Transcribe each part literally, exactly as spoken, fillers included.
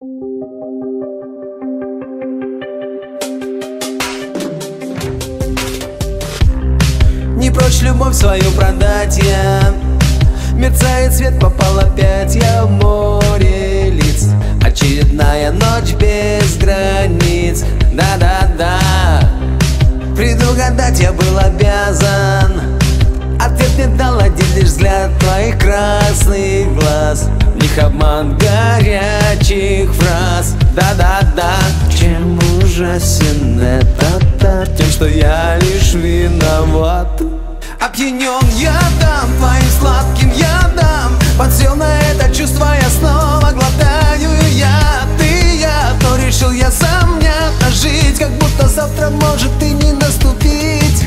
Не прочь любовь свою продать я. Мерцает свет, попал опять я в море лиц. Очередная ночь без границ. Да-да-да, предугадать я был обязан. Ответ мне дал один лишь взгляд твоих красных глаз. В них обман горячих фраз. Да-да-да, чем ужасен этот, тем, что я лишь виноват. Опьянен ядом, твоим сладким ядом. Подсел на это чувство, я снова глотаю яд. И я, то решил я сам внятно жить, как будто завтра может и не наступить.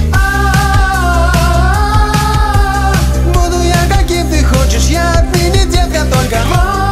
А-а-а-а, буду я каким ты хочешь, я отныне детка только.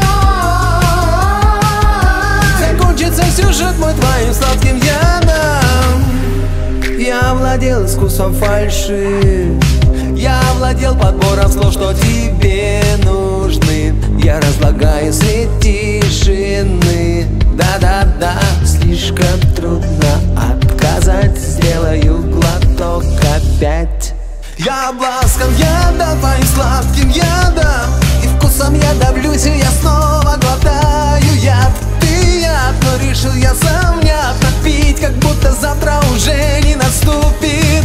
Закончится сюжет мой твоим сладким ядом. Я овладел искусством фальши. Я овладел подбором слов, что тебе нужны. Я разлагаю свет тишины. Да-да-да, слишком трудно отказать. Сделаю глоток опять. Я обласкан ядом, твоим сладким ядом. И вкусом я давлюсь, и я снова глотаю яд. Ты яд, но решил я сам внятно пить, как будто завтра уже не наступит.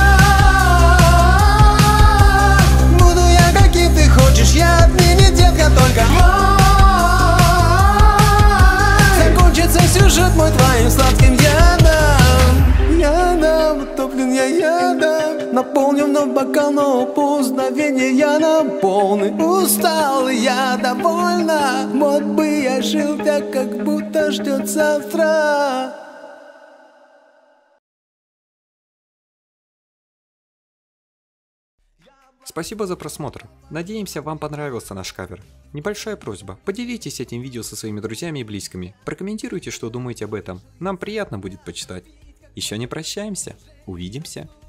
Я отныне детка только. Закончится сюжет мой твоим сладким ядом. Ядом, утоплен я ядом. Наполню вновь бокал, но по мгновение я наполнен. Устал я довольно. Вот бы я жил так, как будто ждет завтра. Спасибо за просмотр. Надеемся, вам понравился наш кавер. Небольшая просьба, поделитесь этим видео со своими друзьями и близкими. Прокомментируйте, что думаете об этом. Нам приятно будет почитать. Еще не прощаемся. Увидимся.